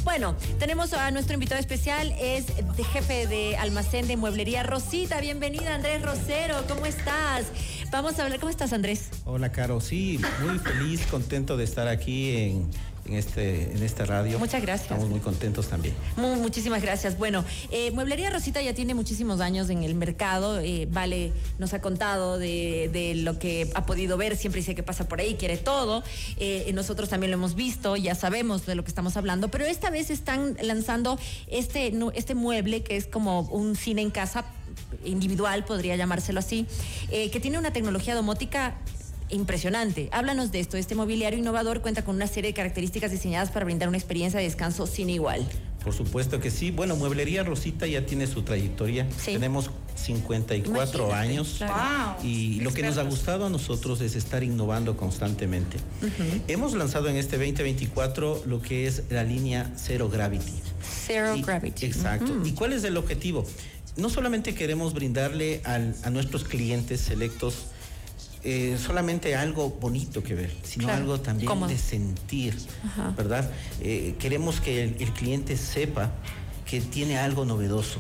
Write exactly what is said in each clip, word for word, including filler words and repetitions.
Bueno, tenemos a nuestro invitado especial, es de jefe de almacén de mueblería Rosita. Bienvenida, Andrés Rosero, ¿cómo estás? Vamos a hablar, ¿cómo estás, Andrés? Hola, Caro, sí, muy feliz, contento de estar aquí en... En, este, en esta radio. Muchas gracias. Estamos muy contentos también. Muy, muchísimas gracias. Bueno, eh, Mueblería Rosita ya tiene muchísimos años en el mercado. Eh, Vale nos ha contado de, de lo que ha podido ver. Siempre dice que pasa por ahí, quiere todo. Eh, nosotros también lo hemos visto, ya sabemos de lo que estamos hablando. Pero esta vez están lanzando este, este mueble que es como un cine en casa individual, podría llamárselo así, eh, que tiene una tecnología domótica impresionante. Háblanos de esto. Este mobiliario innovador cuenta con una serie de características diseñadas para brindar una experiencia de descanso sin igual. Por supuesto que sí. Bueno, Mueblería Rosita ya tiene su trayectoria. Sí. Tenemos cincuenta y cuatro Imagínate, años. Claro. Wow. Y lo que nos ha gustado a nosotros es estar innovando constantemente. Uh-huh. Hemos lanzado en este veinte veinticuatro lo que es la línea Zero Gravity. Zero y, Gravity. Exacto. Uh-huh. ¿Y cuál es el objetivo? No solamente queremos brindarle al, a nuestros clientes selectos Eh, solamente algo bonito que ver, sino claro, algo también cómodo de sentir, Ajá. ¿verdad? Eh, queremos que el, el cliente sepa que tiene algo novedoso.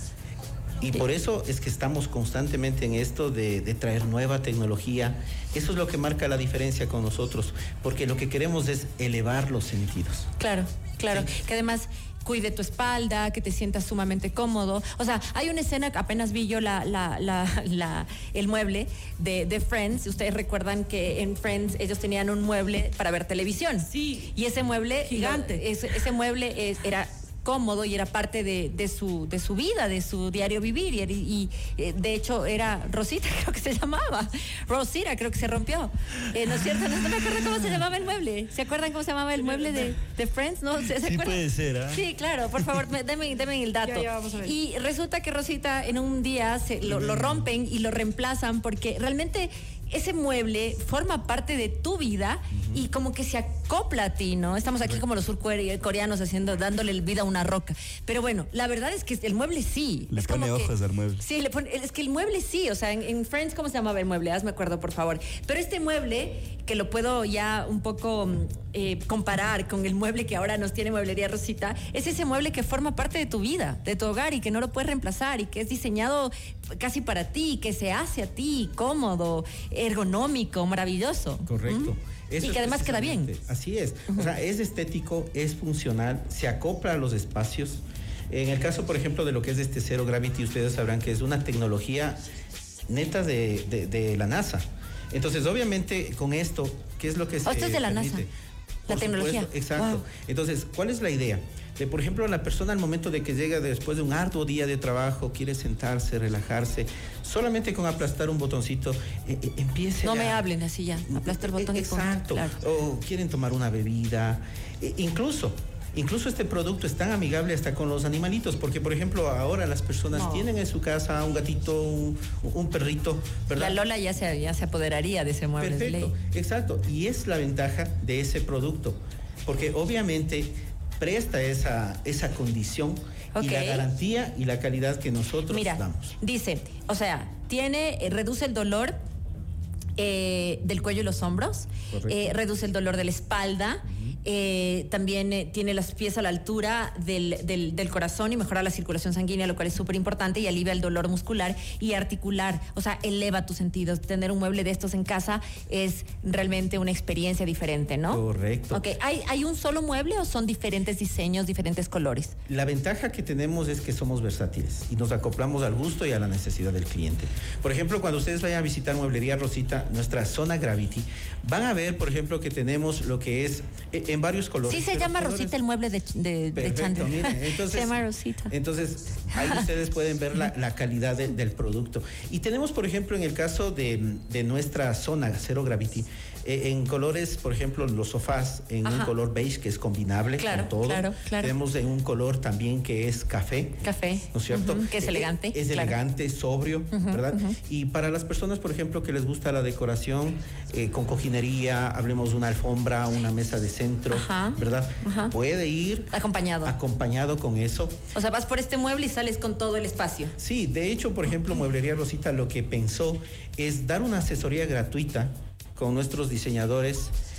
Y por eso es que estamos constantemente en esto de, de traer nueva tecnología. Eso es lo que marca la diferencia con nosotros, porque lo que queremos es elevar los sentidos. Claro, claro, sí. Que además cuide tu espalda, que te sientas sumamente cómodo. O sea, hay una escena, apenas vi yo la, la, la, la, el mueble de, de Friends. Ustedes recuerdan que en Friends ellos tenían un mueble para ver televisión. Sí. Y ese mueble gigante. Lo, ese, ese mueble es, era cómodo y era parte de, de su de su vida, de su diario vivir, y, y, y de hecho era Rosita, creo que se llamaba Rosita, creo que se rompió, eh, ¿no es cierto? No, no me acuerdo cómo se llamaba el mueble. ¿Se acuerdan cómo se llamaba el mueble de, de Friends? ¿No? ¿Se, se sí puede ser, ¿eh? Sí, claro, por favor, denme, denme el dato. Ya, ya, vamos a ver. Y resulta que Rosita en un día se, lo, lo rompen y lo reemplazan porque realmente ese mueble forma parte de tu vida uh-huh. y como que se acopla a ti, ¿no? Estamos aquí como los surcoreanos haciendo, dándole vida a una roca. Pero bueno, la verdad es que el mueble sí. Le es pone como ojos que, al mueble. Sí, le pone, es que el mueble sí, o sea, en, en Friends, ¿cómo se llamaba el mueble? Hazme acuerdo, por favor. Pero este mueble, que lo puedo ya un poco eh, comparar con el mueble que ahora nos tiene Mueblería Rosita, es ese mueble que forma parte de tu vida, de tu hogar, y que no lo puedes reemplazar, y que es diseñado casi para ti, que se hace a ti, cómodo, ergonómico, maravilloso. Correcto. ¿Mm? Y que además queda bien. Así es. Uh-huh. O sea, es estético, es funcional, se acopla a los espacios. En el caso, por ejemplo, de lo que es este Zero Gravity, ustedes sabrán que es una tecnología neta de, de, de la NASA. Entonces, obviamente, con esto, ¿qué es lo que se oh, esto es de la permite? NASA. La Por tecnología. Supuesto, exacto. Wow. Entonces, ¿cuál es la idea? De, por ejemplo, la persona al momento de que llega después de un arduo día de trabajo, quiere sentarse, relajarse, solamente con aplastar un botoncito, eh, eh, empiece No a... me hablen así ya, aplasta el botón. Exacto. Y con... claro. O quieren tomar una bebida, eh, incluso... Incluso este producto es tan amigable hasta con los animalitos, porque por ejemplo ahora las personas no. tienen en su casa un gatito, un, un perrito, ¿verdad? La Lola ya se, ya se apoderaría de ese mueble. Perfecto, de ley. Exacto, y es la ventaja de ese producto, porque obviamente presta esa, esa condición okay. y la garantía y la calidad que nosotros Mira, damos. Dice, o sea, tiene, eh, reduce el dolor eh, del cuello y los hombros, eh, reduce el dolor de la espalda. Uh-huh. Eh, también eh, tiene los pies a la altura del, del, del corazón y mejora la circulación sanguínea, lo cual es súper importante, y alivia el dolor muscular y articular, o sea, eleva tus sentidos. Tener un mueble de estos en casa es realmente una experiencia diferente, ¿no? Correcto. Okay. ¿Hay, ¿Hay un solo mueble o son diferentes diseños, diferentes colores? La ventaja que tenemos es que somos versátiles y nos acoplamos al gusto y a la necesidad del cliente. Por ejemplo, cuando ustedes vayan a visitar Mueblería Rosita, nuestra zona Gravity, van a ver, por ejemplo, que tenemos lo que es... Eh, en varios colores. Sí, se llama colores... Rosita el mueble de, de, de Chandler. Miren, entonces, se llama Rosita. Entonces, ahí ustedes pueden ver la, la calidad de, del producto. Y tenemos, por ejemplo, en el caso de, de nuestra zona Zero Gravity, eh, en colores, por ejemplo, los sofás en Ajá. un color beige que es combinable claro, con todo. Claro, claro. Tenemos en un color también que es café. Café. ¿No es cierto? Uh-huh, que es elegante. Es, es claro. elegante, sobrio, uh-huh, ¿verdad? Uh-huh. Y para las personas, por ejemplo, que les gusta la decoración, eh, con cojinería, hablemos de una alfombra, una mesa de centro, Ajá. ¿verdad? Ajá. Puede ir acompañado. Acompañado con eso. O sea, vas por este mueble y sales con todo el espacio. Sí, de hecho, por ejemplo, Mueblería Rosita lo que pensó es dar una asesoría gratuita con nuestros diseñadores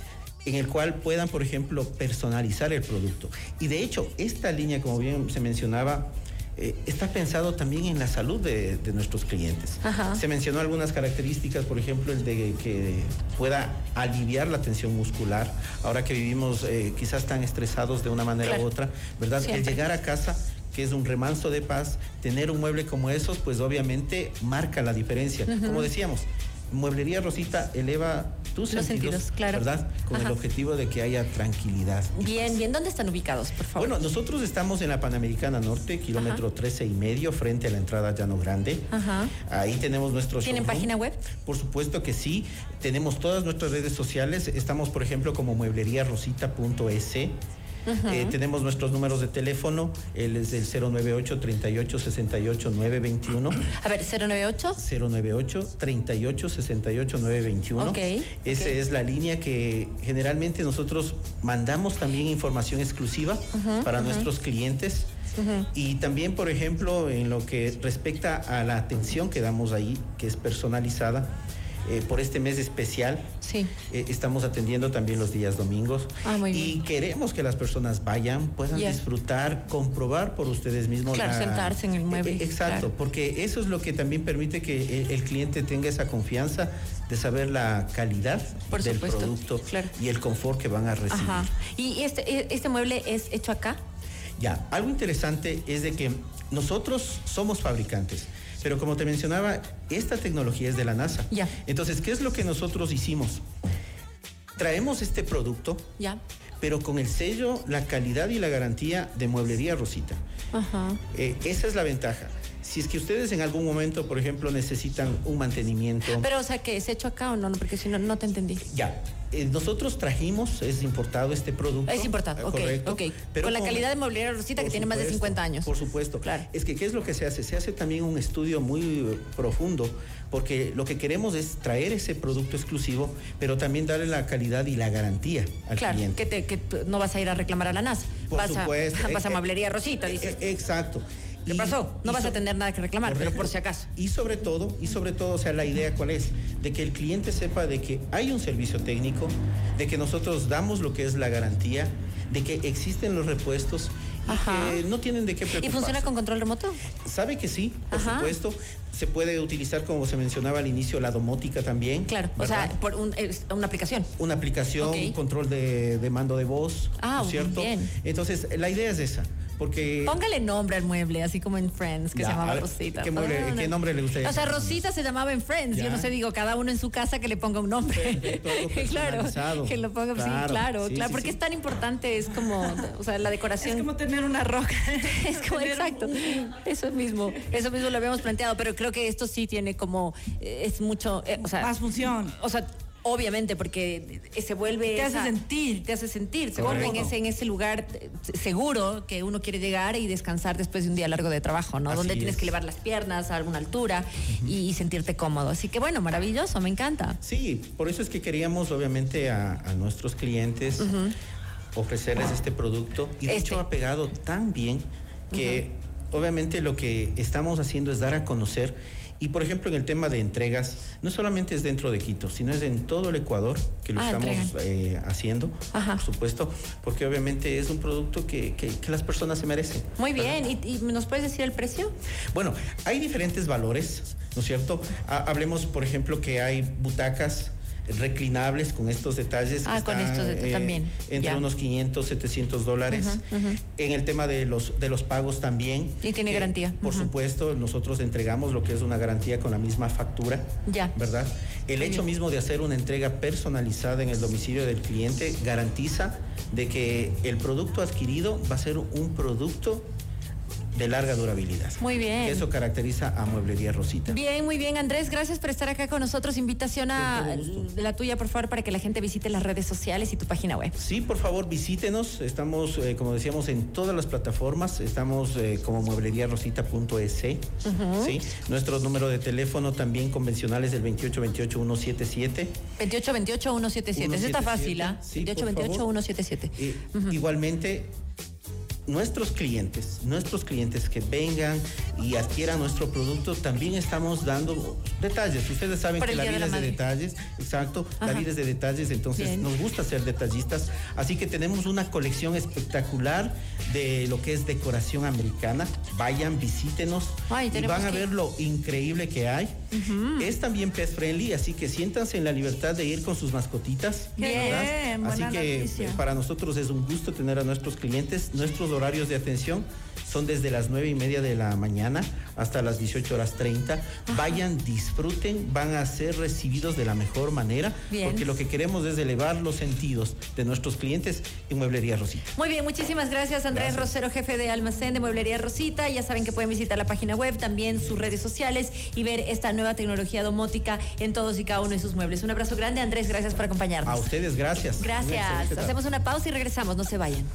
en el cual puedan, por ejemplo, personalizar el producto. Y de hecho, esta línea, como bien se mencionaba, Eh, está pensado también en la salud de, de nuestros clientes. Ajá. Se mencionó algunas características, por ejemplo, el de que pueda aliviar la tensión muscular. Ahora que vivimos eh, quizás tan estresados de una manera claro. u otra, ¿verdad? Siempre. El llegar a casa, que es un remanso de paz, tener un mueble como esos, pues obviamente marca la diferencia. Uh-huh. Como decíamos, Mueblería Rosita eleva tus Los sentidos, sentidos, claro. ¿verdad? Con Ajá. el objetivo de que haya tranquilidad. Bien, bien. ¿Dónde están ubicados, por favor? Bueno, nosotros estamos en la Panamericana Norte, kilómetro Ajá. trece y medio, frente a la entrada a Llano Grande. Ajá. Ahí tenemos nuestro ¿Tienen showroom. página web? Por supuesto que sí. Tenemos todas nuestras redes sociales. Estamos, por ejemplo, como mueblería rosita punto es. Uh-huh. Eh, tenemos nuestros números de teléfono, él es el cero nueve ocho, treinta y ocho, sesenta y ocho, nueve veintiuno. A ver, cero nueve ocho. cero nueve ocho, treinta y ocho, sesenta y ocho, nueve veintiuno. Ok. Esa okay. es la línea que generalmente nosotros mandamos también información exclusiva uh-huh, para uh-huh. nuestros clientes. Uh-huh. Y también, por ejemplo, en lo que respecta a la atención que damos ahí, que es personalizada, Eh, por este mes especial, sí. eh, estamos atendiendo también los días domingos. Ah, muy y bien. queremos que las personas vayan, puedan yeah. disfrutar, comprobar por ustedes mismos. Claro, la... sentarse en el mueble. Eh, exacto, claro. porque eso es lo que también permite que el, el cliente tenga esa confianza de saber la calidad por del supuesto. producto claro. y el confort que van a recibir. Ajá. ¿Y este, este mueble es hecho acá? Ya, algo interesante es de que nosotros somos fabricantes. Pero como te mencionaba, esta tecnología es de la NASA. Ya. Entonces, ¿qué es lo que nosotros hicimos? Traemos este producto, ya. pero con el sello, la calidad y la garantía de Mueblería Rosita. Ajá. Eh, esa es la ventaja. Si es que ustedes en algún momento, por ejemplo, necesitan un mantenimiento... Pero, o sea, ¿que es hecho acá o no? Porque si no, no te entendí. Ya. Eh, nosotros trajimos, es importado este producto. Es importado, ok, correcto, ok. Pero con la con, calidad de Mueblería Rosita que tiene más de cincuenta años. Por supuesto. Claro. Es que, ¿qué es lo que se hace? Se hace también un estudio muy profundo, porque lo que queremos es traer ese producto exclusivo, pero también darle la calidad y la garantía al claro, cliente. Que, te, que no vas a ir a reclamar a la NASA. Por vas supuesto. A, vas a eh, Mueblería Rosita, dices. Eh, exacto. ¿Qué y, pasó? No vas so, a tener nada que reclamar, correcto. Pero por si acaso. Y sobre todo, y sobre todo, o sea, la idea cuál es, de que el cliente sepa de que hay un servicio técnico, de que nosotros damos lo que es la garantía, de que existen los repuestos y Ajá. que no tienen de qué preocuparse. ¿Y funciona con control remoto? Sabe que sí, por Ajá. supuesto. Se puede utilizar, como se mencionaba al inicio, la domótica también. Claro, ¿verdad? O sea, por un, una aplicación. Una aplicación, okay. control de, de mando de voz, ah, ¿no es cierto? Bien. Entonces, la idea es esa. Porque... Póngale nombre al mueble, así como en Friends, que ya, se llamaba ver, Rosita. ¿qué, mueble, ah, ¿Qué nombre le gustaría? O sea, Rosita se llamaba en Friends. Ya. Yo no sé, digo, cada uno en su casa que le ponga un nombre. Claro, que lo ponga, claro, sí, claro, sí, claro, sí, porque sí. Es tan importante, es como, o sea, la decoración. Es como tener una roca. Es como, exacto, eso mismo, eso mismo lo habíamos planteado, pero creo que esto sí tiene como, es mucho, eh, o sea. Más función. O sea, obviamente, porque se vuelve... Te esa, hace sentir. Te hace sentir. Se vuelve en ese, en ese lugar seguro que uno quiere llegar y descansar después de un día largo de trabajo, ¿no? Así Donde es. Tienes que elevar las piernas a alguna altura uh-huh. y, y sentirte cómodo. Así que, bueno, maravilloso, me encanta. Sí, por eso es que queríamos, obviamente, a, a nuestros clientes uh-huh. ofrecerles este producto. Y de este. hecho ha pegado tan bien que, uh-huh. obviamente, lo que estamos haciendo es dar a conocer. Y, por ejemplo, en el tema de entregas, no solamente es dentro de Quito, sino es en todo el Ecuador que lo ah, estamos eh, haciendo, Ajá. por supuesto, porque obviamente es un producto que, que, que las personas se merecen. Muy bien, ¿Y, ¿y nos puedes decir el precio? Bueno, hay diferentes valores, ¿no es cierto? Ha, hablemos, por ejemplo, que hay butacas reclinables con estos detalles. Ah, con estos detalles eh, también. Entre ya. unos quinientos, setecientos dólares. Uh-huh, uh-huh. En el tema de los, de los pagos también. Y tiene que, garantía. Por uh-huh. supuesto, nosotros entregamos lo que es una garantía con la misma factura. Ya. ¿Verdad? El Muy hecho bien. mismo de hacer una entrega personalizada en el domicilio del cliente garantiza de que el producto adquirido va a ser un producto de larga durabilidad. Muy bien. Eso caracteriza a Mueblería Rosita. Bien, muy bien, Andrés, gracias por estar acá con nosotros. Invitación a la tuya, por favor, para que la gente visite las redes sociales y tu página web. Sí, por favor, visítenos. Estamos, eh, como decíamos, en todas las plataformas. Estamos eh, como mueblería rosita punto es. Uh-huh. ¿Sí? Nuestro número de teléfono también convencional es el veintiocho veintiocho ciento setenta y siete. veintiocho veintiocho ciento setenta y siete. Eso está fácil, ¿ah? ¿eh? Sí, veintiocho veintiocho ciento setenta y siete. Eh, uh-huh. Igualmente, nuestros clientes, nuestros clientes que vengan y adquieran nuestro producto, también estamos dando detalles. Ustedes saben que la vida de es de detalles, exacto, Ajá. la vida es de detalles, entonces Bien. nos gusta ser detallistas, así que tenemos una colección espectacular de lo que es decoración americana. Vayan, visítenos Ay, y van a que... ver lo increíble que hay. Uh-huh. Es también pet friendly, así que siéntanse en la libertad de ir con sus mascotitas. Bien, así que noticia. para nosotros es un gusto tener a nuestros clientes. Nuestros horarios de atención son desde las nueve y media de la mañana hasta las dieciocho horas treinta. Ajá. Vayan, disfruten, van a ser recibidos de la mejor manera, bien. porque lo que queremos es elevar los sentidos de nuestros clientes en Mueblería Rosita. Muy bien, muchísimas gracias, Andrés gracias. Rosero, jefe de almacén de Mueblería Rosita. Ya saben que pueden visitar la página web, también sus redes sociales y ver esta nueva tecnología domótica en todos y cada uno de sus muebles. Un abrazo grande, Andrés, gracias por acompañarnos. A ustedes, gracias. Gracias. Hacemos una pausa y regresamos, no se vayan.